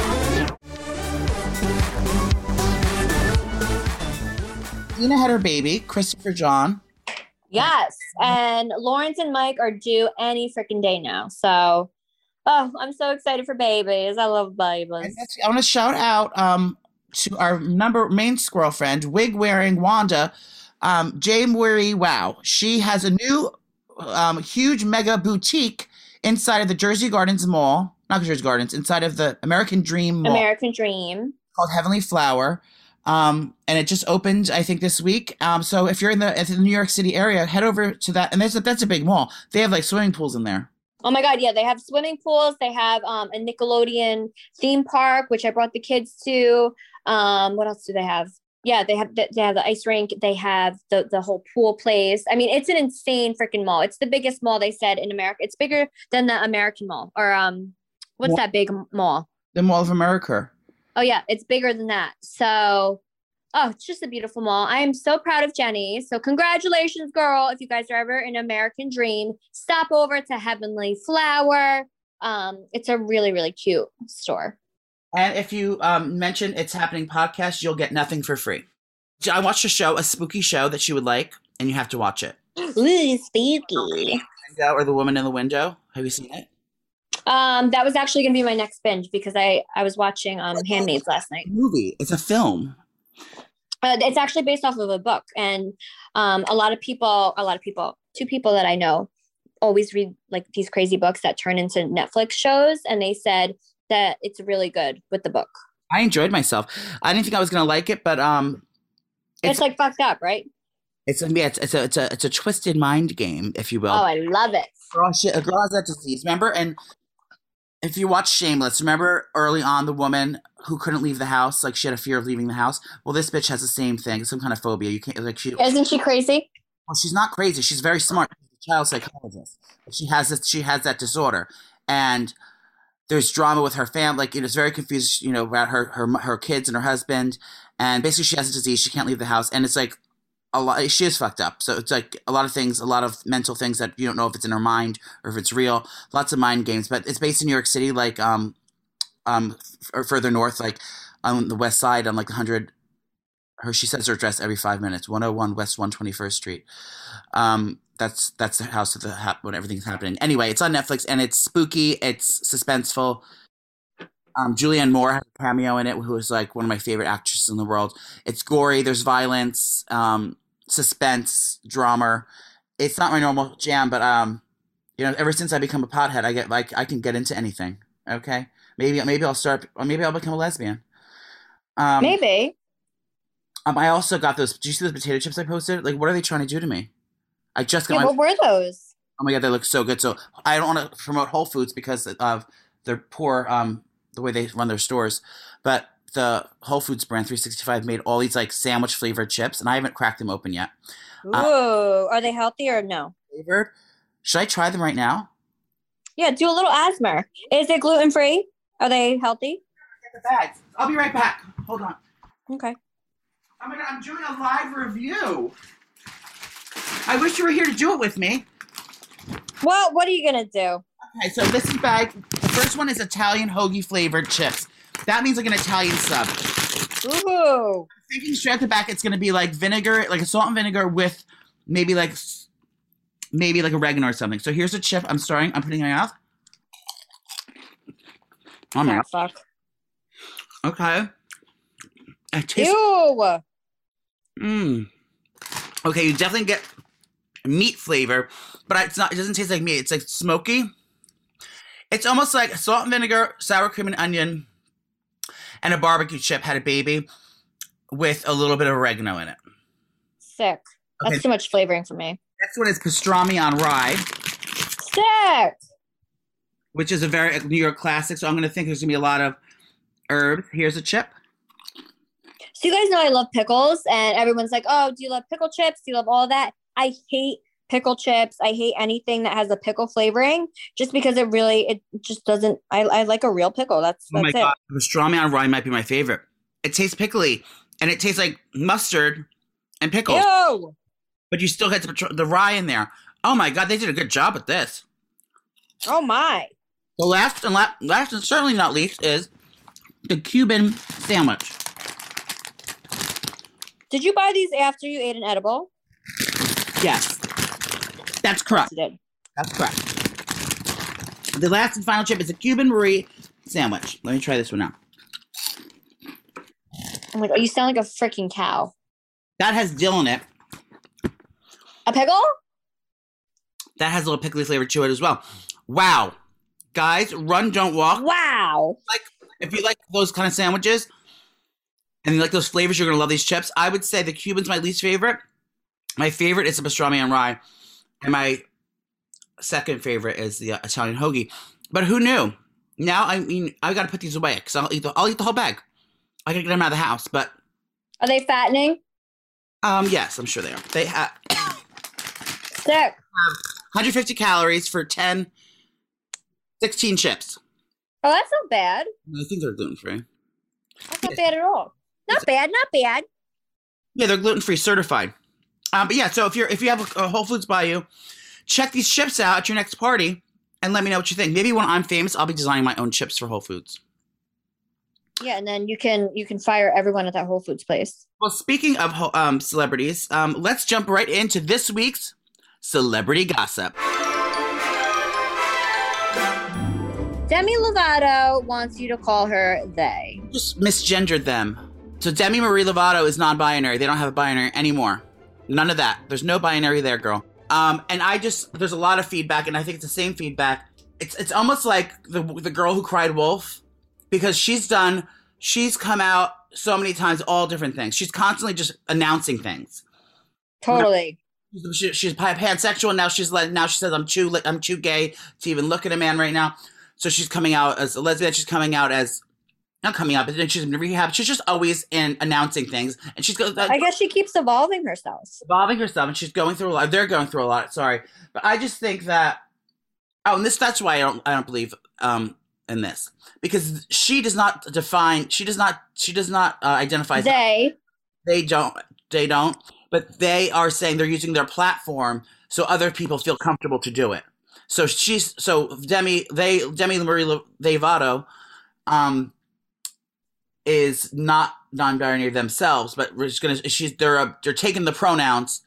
Dina had her baby, Christopher John. Yes, and Lawrence and Mike are due any freaking day now. So, oh, I'm so excited for babies. I love And babies. that's, I want to shout out um to our number main squirrel friend, wig wearing Wanda, um, Jay Murray. Wow, she has a new um huge mega boutique inside of the Jersey Gardens Mall, not Jersey Gardens, inside of the American Dream Mall American Dream. called Heavenly Flower. Um, and it just opened, I think, this week. Um, so if you're in the, in the New York City area, head over to that. And that's a, that's a big mall. They have like swimming pools in there. Oh my God, yeah, they have swimming pools. They have um, a Nickelodeon theme park, which I brought the kids to. Um, what else do they have? Yeah, they have the, they have the ice rink. They have the the whole pool place. I mean, it's an insane freaking mall. It's the biggest mall, they said, in America. It's bigger than the American Mall, or um, what's Well- that big mall? The Mall of America. Oh yeah, it's bigger than that. So, oh, it's just a beautiful mall. I am so proud of Jenny. So congratulations, girl. If you guys are ever in American Dream, stop over to Heavenly Flower. Um, it's a really, really cute store. And if you um, mention It's Happening podcast, you'll get nothing for free. I watched a show, a spooky show that you would like, and you have to watch it. Ooh, spooky. Window or The Woman in the Window. Have you seen it? Um, that was actually gonna be my next binge because I I was watching um Handmaids last night. Movie. It's a film. Uh, it's actually based off of a book, and um, a lot of people, a lot of people, two people that I know, always read like these crazy books that turn into Netflix shows, and they said that it's really good with the book. I enjoyed myself. I didn't think I was gonna like it, but um, It's, It's like fucked up, right? it's a yeah, it's, it's a it's a it's a twisted mind game, if you will. Oh, I love it. Girl, she, a girl has that disease. Remember, and if you watch Shameless, remember early on the woman who couldn't leave the house, like she had a fear of leaving the house. Well, this bitch has the same thing, some kind of phobia. You can't like she. Isn't she crazy? Well, she's not crazy. She's very smart. She's a child psychologist. But she has this. She has that disorder, and there's drama with her family. Like it was very confused, you know, about her her her kids and her husband, and basically she has a disease. She can't leave the house, and it's like a lot. She is fucked up. So it's like a lot of things, a lot of mental things that you don't know if it's in her mind or if it's real. Lots of mind games, but it's based in New York City, like um, um, or further north, like on the west side, on like one hundred. Her she says her address every five minutes. one oh one West one twenty-first Street. Um, that's that's the house of the ha- when everything's happening. Anyway, it's on Netflix and it's spooky. It's suspenseful. Um, Julianne Moore has a cameo in it, who is like one of my favorite actresses in the world. It's gory. There's violence, um, suspense, drama. It's not my normal jam, but um, you know, ever since I become a pothead, I get like I can get into anything. Okay, maybe maybe I'll start, or maybe I'll become a lesbian. Um, Maybe. Um, I also got those. Did you see those potato chips I posted? Like, what are they trying to do to me? I just got Yeah, my. what were those? Oh my god, they look so good. So I don't want to promote Whole Foods because of their poor, um, the way they run their stores. But the Whole Foods brand three sixty-five made all these like sandwich flavored chips, and I haven't cracked them open yet. Ooh, Uh, are they healthy or no? flavored. Should I try them right now? Yeah, do a little asthma. Is it gluten free? Are they healthy? Get the bags. I'll be right back. Hold on. Okay. I'm gonna, I'm doing a live review. I wish you were here to do it with me. Well, what are you gonna do? Okay, so this is bag. The first one is Italian hoagie flavored chips. That means like an Italian sub. Ooh. Thinking straight at the back, it's gonna be like vinegar, like a salt and vinegar with maybe like maybe like oregano or something. So here's a chip. I'm starting. I'm putting it in my mouth. Oh my Oh, god. fuck. Okay. It tastes. Ew. Mmm. Okay, you definitely get meat flavor, but it's not. It doesn't taste like meat. It's like smoky. It's almost like salt and vinegar, sour cream and onion, and a barbecue chip had a baby with a little bit of oregano in it. Sick. That's Okay. too much flavoring for me. Next one is pastrami on rye, Sick. which is a very New York classic. So I'm going to think there's going to be a lot of herbs. Here's a chip. So you guys know I love pickles, and everyone's like, "Oh, do you love pickle chips? Do you love all that?" I hate pickle chips. I hate anything that has a pickle flavoring, just because it really, it just doesn't. I, I like a real pickle. That's Oh my that's it. god, pastrami on rye might be my favorite. It tastes pickly, and it tastes like mustard and pickles, Ew. but you still get the, the rye in there. Oh my god, they did a good job with this. Oh my. The last and la- last and certainly not least is the Cuban sandwich. Did you buy these after you ate an edible? Yes, that's correct. You did. That's correct. The last and final chip is a Cuban Marie sandwich. Let me try this one out. I'm like, oh, you sound like a freaking cow. That has dill in it. A pickle? That has a little pickly flavor to it as well. Wow. Guys, run, don't walk. Wow. Like, if you like those kind of sandwiches and you like those flavors, you're going to love these chips. I would say the Cuban's my least favorite. My favorite is the pastrami on rye. And my second favorite is the uh, Italian hoagie. But who knew? Now, I mean, I got to put these away because I'll eat the, I'll eat the whole bag. I got to get them out of the house. But, Are they fattening? um, yes, I'm sure they are. They have Sick. one hundred fifty calories for ten, sixteen chips. Oh, that's not bad. I think they're gluten-free. That's not bad at all. Not bad, not bad. Yeah, they're gluten-free certified. Um, but yeah, so if you're if you have a, a Whole Foods by you, check these chips out at your next party and let me know what you think. Maybe when I'm famous, I'll be designing my own chips for Whole Foods. Yeah, and then you can you can fire everyone at that Whole Foods place. Well, speaking of ho- um, celebrities, um, let's jump right into this week's celebrity gossip. Demi Lovato wants you to call her they. Just misgendered them. So Demi Marie Lovato is non-binary. They don't have a binary anymore. None of that. There's no binary there, girl. Um, and I just there's a lot of feedback, and I think it's the same feedback. It's it's almost like the the girl who cried wolf, because she's done she's come out so many times, all different things. She's constantly just announcing things. Totally. She, she's pansexual now. She's like now she says I'm too like I'm too gay to even look at a man right now. So she's coming out as a lesbian. She's coming out as not coming out, but then she's in rehab. She's just always in announcing things, and she's uh, I guess she keeps evolving herself. Evolving herself, and she's going through a lot. They're going through a lot. Sorry, but I just think that. Oh, and this that's why I don't I don't believe um in this because she does not define. She does not. She does not uh, identify. They. They don't. They don't. But they are saying they're using their platform so other people feel comfortable to do it. So she's so Demi they Demi Marie Lovato um is not non-binary themselves, but we're just gonna she's they're uh, they're taking the pronouns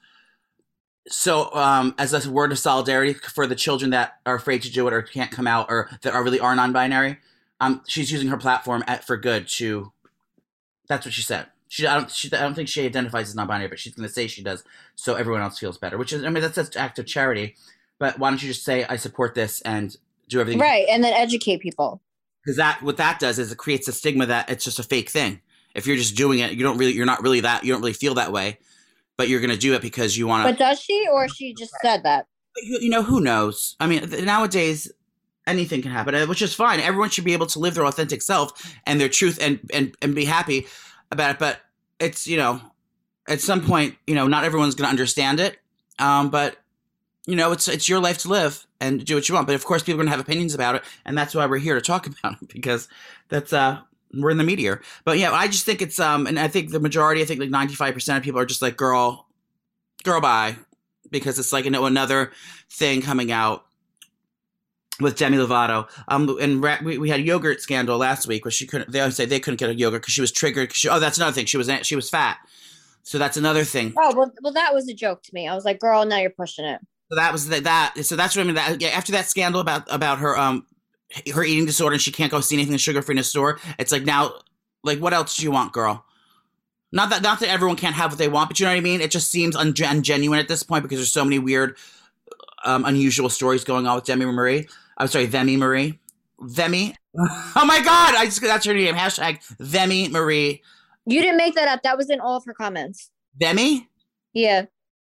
so um as a word of solidarity for the children that are afraid to do it or can't come out or that are really are non-binary. Um, she's using her platform at, for good to. That's what she said. She I don't she I don't think she identifies as non-binary, but she's going to say she does, so everyone else feels better. Which is I mean that's an act of charity. But why don't you just say I support this and do everything right, and then educate people. Because that what that does is it creates a stigma that it's just a fake thing. If you're just doing it, you don't really you're not really that you don't really feel that way, but you're going to do it because you want to. But does she, or she just said that? You, you know who knows? I mean, nowadays anything can happen, which is fine. Everyone should be able to live their authentic self and their truth and and and be happy about it. But it's you know, at some point, you know, not everyone's going to understand it. Um, but you know, it's it's your life to live and do what you want. But of course, people are going to have opinions about it, and that's why we're here to talk about it because that's uh we're in the media. But yeah, I just think it's um, and I think the majority, I think like ninety-five percent of people are just like girl, girl, bye, because it's like you know another thing coming out with Demi Lovato. Um, and we, we had a yogurt scandal last week where she couldn't. They always say they couldn't get a yogurt because she was triggered. Cause she, oh, that's another thing. She was she was fat. So that's another thing. Oh well, well, that was a joke to me. I was like, girl, now you're pushing it. So that was the, that. So that's what I mean. That yeah, after that scandal about about her um her eating disorder and she can't go see anything sugar free in a store. It's like now, like what else do you want, girl? Not that not that everyone can't have what they want, but you know what I mean. It just seems un- ungenuine at this point because there's so many weird, um, unusual stories going on with Demi Marie. I'm sorry, Vemi Marie. Vemi. Oh my God! I just that's her name. Hashtag Vemi Marie. You didn't make that up. That was in all of her comments. Vemi. Yeah.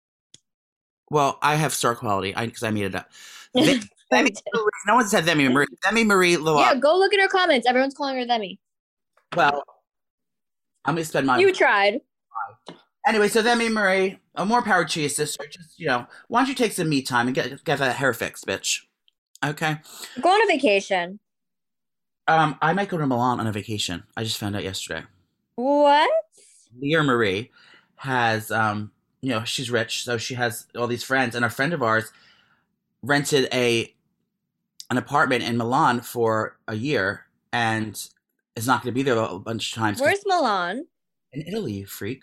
Well, I have star quality because I, I made it up. Vemi, Vemi, no one said Vemi Marie. Vemi Marie Lovato. Yeah, go look at her comments. Everyone's calling her Vemi. Well, I'm gonna spend my. You tried. Anyway, so Vemi Marie, oh, more power to you, sister. Just you know, why don't you take some me time and get get that hair fixed, bitch? Okay. Go on a vacation. Um, I might go to Milan on a vacation. I just found out yesterday. What? Leah Marie has, um, you know, she's rich, so she has all these friends, and a friend of ours rented a an apartment in Milan for a year, and is not going to be there a bunch of times. Where's Milan? In Italy, you freak.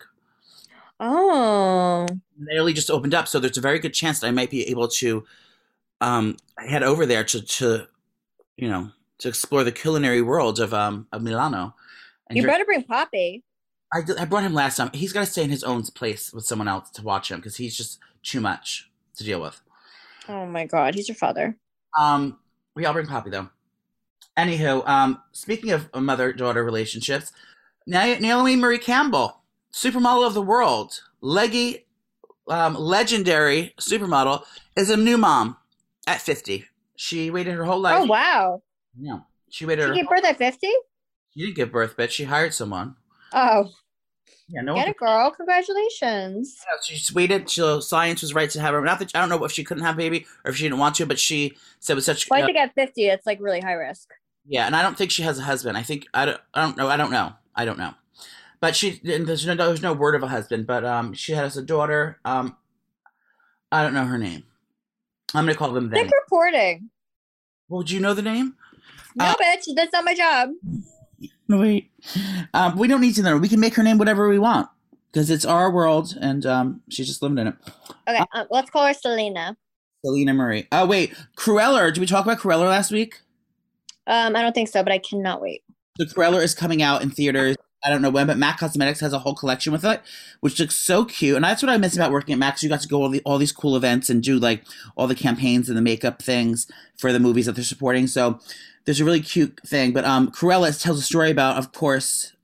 Oh. Italy just opened up, so there's a very good chance that I might be able to um, head over there to, to, you know, to explore the culinary world of um of Milano. And You better bring Poppy. I, I brought him last time. He's got to stay in his own place with someone else to watch him because he's just too much to deal with. Oh my God, he's your father. Um, we all bring Poppy though. Anywho, um, speaking of mother-daughter relationships, Naomi Marie Campbell, supermodel of the world, leggy, um, legendary supermodel, is a new mom at fifty. She waited her whole life. Oh wow. Yeah, she waited. She her gave birth at fifty? She didn't give birth, but she hired someone. Oh. Yeah, no. Get one it, girl. Congratulations. Yeah, she just waited till science was right to have her. Not that I don't know if she couldn't have a baby or if she didn't want to, but she said with such. Well, I uh, think at fifty, it's like really high risk. Yeah, and I don't think she has a husband. I think I don't. I don't know. I don't know. I don't know. But she there's no there's no word of a husband. But um, she has a daughter. Um, I don't know her name. I'm gonna call them. Thick reporting. Well, do you know the name? No, Uh, bitch. That's not my job. No, wait. Um, we don't need to know. We can make her name whatever we want because it's our world, and um, she's just living in it. Okay, um, let's call her Selena. Selena Marie. Oh wait, Cruella. Did we talk about Cruella last week? Um, I don't think so, but I cannot wait. The Cruella is coming out in theaters. I don't know when, but MAC Cosmetics has a whole collection with it, which looks so cute. And that's what I miss about working at MAC. You got to go all the all these cool events and do like all the campaigns and the makeup things for the movies that they're supporting. So there's a really cute thing. But um, Cruella tells a story about, of course,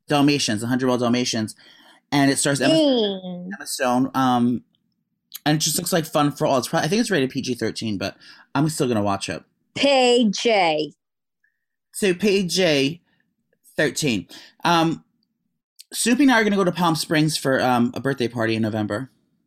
Dalmatians, one hundred Wild Dalmatians, and it stars Emma, Mm. Emma Stone. Um, and it just looks like fun for all. It's probably, I think it's rated P G thirteen, but I'm still gonna watch it. P J. So P G thirteen. Um, Soupy and I are gonna go to Palm Springs for um a birthday party in November.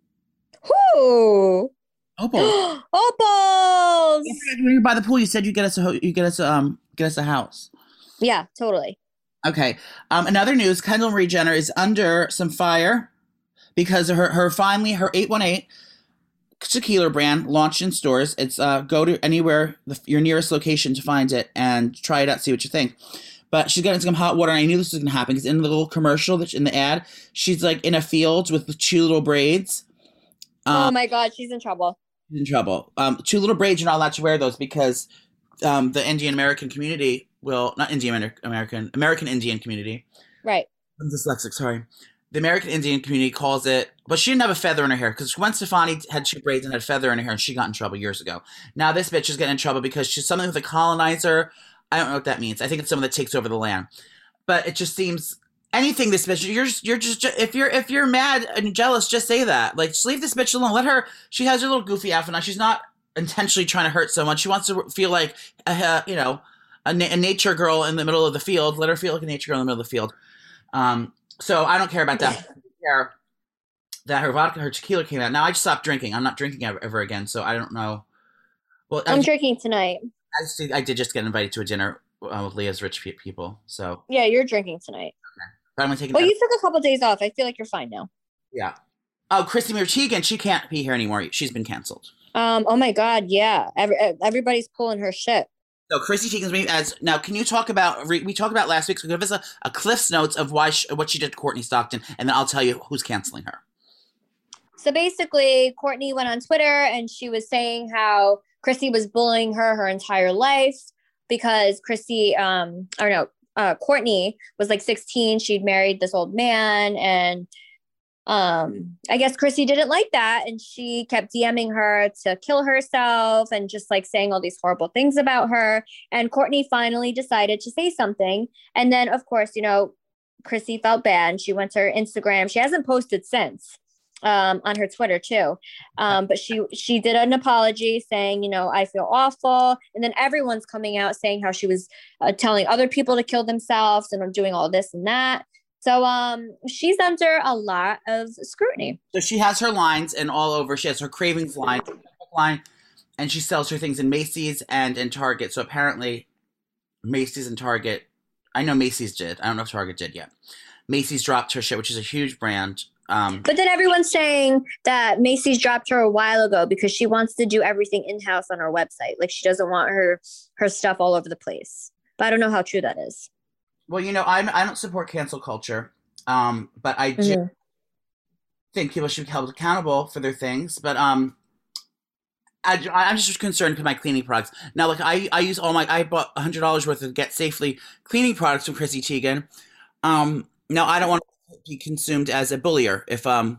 Whoo! Opal. Opals! When you're by the pool, you said you get us a ho- you get us um get us a house. Yeah, totally. Okay. Um, another news: Kendall Marie Jenner is under some fire because her her finally her eight one eight tequila brand launched in stores. It's uh go to anywhere the, your nearest location to find it and try it out, see what you think. But she's getting some hot water, and I knew this was gonna happen because in the little commercial that's in the ad, she's like in a field with two little braids. oh Um, my God, she's in trouble. in trouble. Um, two little braids. You're not allowed to wear those because um, the Indian American community will not Indian Amer- American American Indian community. Right. I'm dyslexic. Sorry. The American Indian community calls it, but she didn't have a feather in her hair because Gwen Stefani had two braids and had a feather in her hair, and she got in trouble years ago. Now this bitch is getting in trouble because she's something with a colonizer. I don't know what that means. I think it's someone that takes over the land, but it just seems. Anything this bitch, you're just, you're just if you're if you're mad and jealous, just say that. Like, just leave this bitch alone. Let her. She has her little goofy outfit on. She's not intentionally trying to hurt someone. She wants to feel like a uh, you know a, na- a nature girl in the middle of the field. Let her feel like a nature girl in the middle of the field. Um, so I don't care about that. I care that her vodka, her tequila came out. Now I just stopped drinking. I'm not drinking ever, ever again. So I don't know. Well, I, I'm just, drinking tonight. I, just, I did just get invited to a dinner uh, with Leah's rich pe- people. So Yeah, you're drinking tonight. but I'm gonna take. Well, an- you took a couple days off. I feel like you're fine now. Yeah. Oh, Christy Teigen, she can't be here anymore. She's been canceled. Um. Oh my God. Yeah. Every, everybody's pulling her shit. So Christy Teigen's being as now. Can you talk about we talked about last week? So give us a, a Cliff's notes of why she, what she did to Courtney Stockton, and then I'll tell you who's canceling her. So basically, Courtney went on Twitter and she was saying how Chrissy was bullying her her entire life because Chrissy, um, I don't know, uh, Courtney was like sixteen. She'd married this old man, and um, I guess Chrissy didn't like that, and she kept DMing her to kill herself and just like saying all these horrible things about her. And Courtney finally decided to say something, and then of course, you know, Chrissy felt bad, and she went to her Instagram. She hasn't posted since. Um, on her Twitter too. Um, but she she did an apology saying, you know, I feel awful. And then everyone's coming out saying how she was uh, telling other people to kill themselves and doing all this and that. So um, she's under a lot of scrutiny. So she has her lines and all over. She has her cravings line, line, and she sells her things in Macy's and in Target. So apparently, Macy's and Target. I know Macy's did. I don't know if Target did yet. Macy's dropped her shit, which is a huge brand. Um, But then everyone's saying that Macy's dropped her a while ago because she wants to do everything in-house on her website. Like she doesn't want her her stuff all over the place. But I don't know how true that is. well, you know, I'm, I don't support cancel culture, um, but I do Mhm. think people should be held accountable for their things. But um, I, I'm just concerned with my cleaning products. Now, like I, I use all my, I bought one hundred dollars worth of Get Safely cleaning products from Chrissy Teigen. Um, now, I don't want to be consumed as a bullier. If um,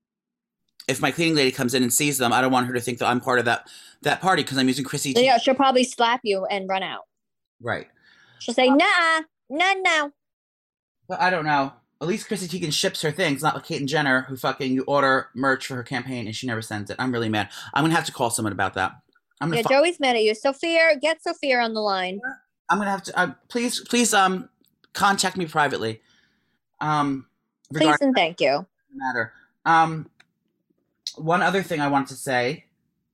if my cleaning lady comes in and sees them, I don't want her to think that I'm part of that that party because I'm using Chrissy Teigen. Yeah, she'll probably slap you and run out. Right. She'll say, nah, no, no. But I don't know. At least Chrissy Teigen ships her things, not like Caitlyn Jenner, who fucking you order merch for her campaign and she never sends it. I'm really mad. I'm gonna have to call someone about that. I'm gonna. Yeah, fi- Joey's mad at you. Sophia, get Sophia on the line. I'm gonna have to. Uh, please, please, um, contact me privately. Um, Please regarding and thank you. the matter. Um, one other thing I wanted to say.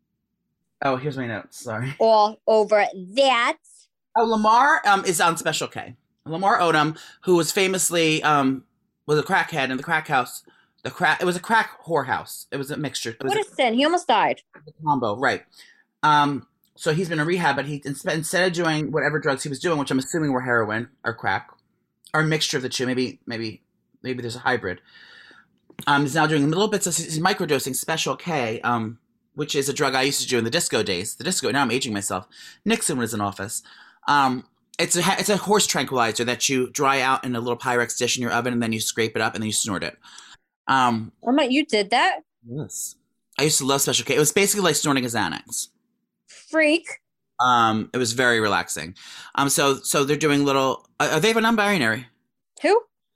Oh, here's my notes. Sorry. All over that. Oh, Lamar um is on Special K. Lamar Odom, who was famously um was a crackhead in the crack house. The crack. It was a crack whorehouse. It was a mixture. It was What a sin. He almost died. a combo, right? Um, so he's been in rehab, but he instead of doing whatever drugs he was doing, which I'm assuming were heroin or crack, or a mixture of the two, maybe, maybe, maybe there's a hybrid. Um, he's now doing little bits of he's microdosing Special K, um, which is a drug I used to do in the disco days. The disco. Now I'm aging myself. Nixon was in office. Um, it's a it's a horse tranquilizer that you dry out in a little Pyrex dish in your oven, and then you scrape it up, and then you snort it. Um, Oh my, you did that? yes, I used to love Special K. It was basically like snorting a Xanax. Freak. Um, it was very relaxing. Um, so so they're doing little. Uh, are they a non-binary? Who?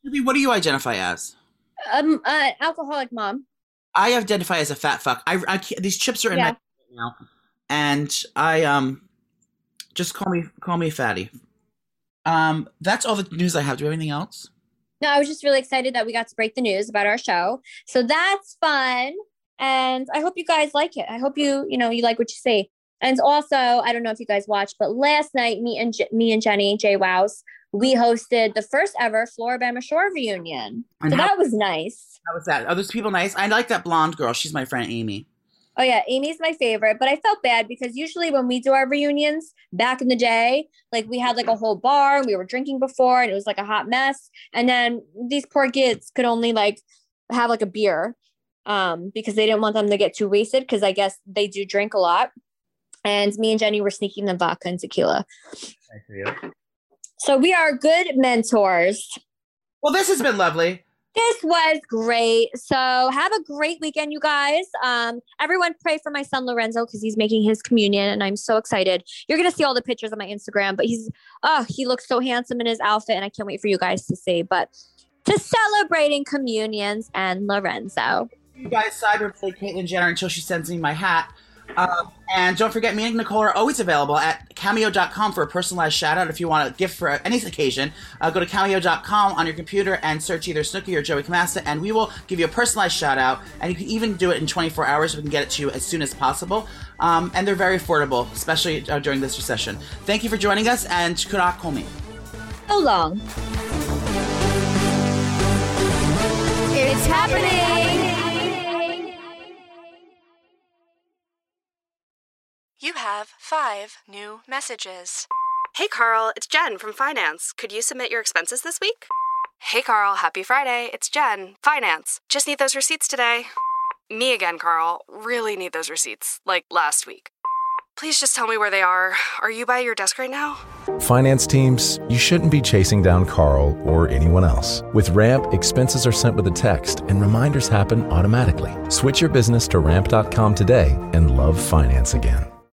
What do you identify as? Um, uh, alcoholic mom. I identify as a fat fuck. I, I can't, these chips are in Yeah. my mouth now, and I um just call me call me fatty. Um, that's all the news I have. Do you have anything else? No, I was just really excited that we got to break the news about our show. So that's fun. And I hope you guys like it. I hope you, you know, you like what you see. And also, I don't know if you guys watched, but last night, me and J- me and Jenny, Jay Wows, we hosted the first ever Floribama Shore reunion. And So how- that was nice. How was that? Are those people nice? I like that blonde girl. She's my friend Amy. Oh yeah, Amy's my favorite, but I felt bad because usually when we do our reunions back in the day, like we had like a whole bar and we were drinking before and it was like a hot mess. And then these poor kids could only like have like a beer um, because they didn't want them to get too wasted because I guess they do drink a lot. And me and Jenny were sneaking them vodka and tequila. Nice for you. So we are good mentors. Well, this has been lovely. This was great. So have a great weekend, you guys. Um, everyone pray for my son, Lorenzo, because he's making his communion and I'm so excited. You're going to see all the pictures on my Instagram, but he's, oh, he looks so handsome in his outfit and I can't wait for you guys to see. But to celebrating communions and Lorenzo. You guys cyberplay Caitlyn Jenner until she sends me my hat. Um, and don't forget, me and Nicole are always available at cameo dot com for a personalized shout out. If you want a gift for any occasion, uh, go to cameo dot com on your computer and search either Snooki or Joey Camasta, and we will give you a personalized shout out. And you can even do it in twenty-four hours. We can get it to you as soon as possible. Um, and they're very affordable, especially uh, during this recession. Thank you for joining us, and Kurak Komi. So long. It's happening. You have five new messages. Hey Carl, it's Jen from Finance. Could you submit your expenses this week? Hey Carl, happy Friday. It's Jen, Finance. Just need those receipts today. Me again, Carl. Really need those receipts, like last week. Please just tell me where they are. Are you by your desk right now? Finance teams, you shouldn't be chasing down Carl or anyone else. With Ramp, expenses are sent with a text and reminders happen automatically. Switch your business to ramp dot com today and love finance again.